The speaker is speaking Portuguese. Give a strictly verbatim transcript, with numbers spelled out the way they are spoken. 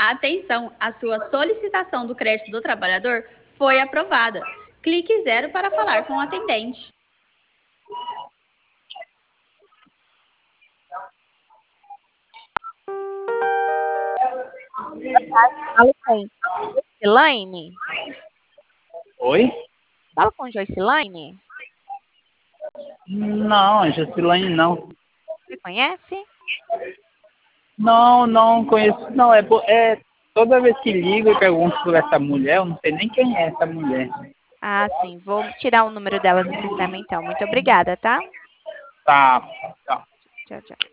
Atenção, a sua solicitação do crédito do trabalhador foi aprovada. Clique zero para falar com o atendente. Falo com Joycilaine? Oi? Falo com Joycilaine? Não, Juscelane não. Você conhece? Não, não conheço. Não, é, bo- é toda vez que ligo e pergunto por essa mulher, eu não sei nem quem é essa mulher. Ah, sim. Vou tirar o número dela do sistema, então. Muito obrigada, tá? Tá, tá. Tchau, tchau.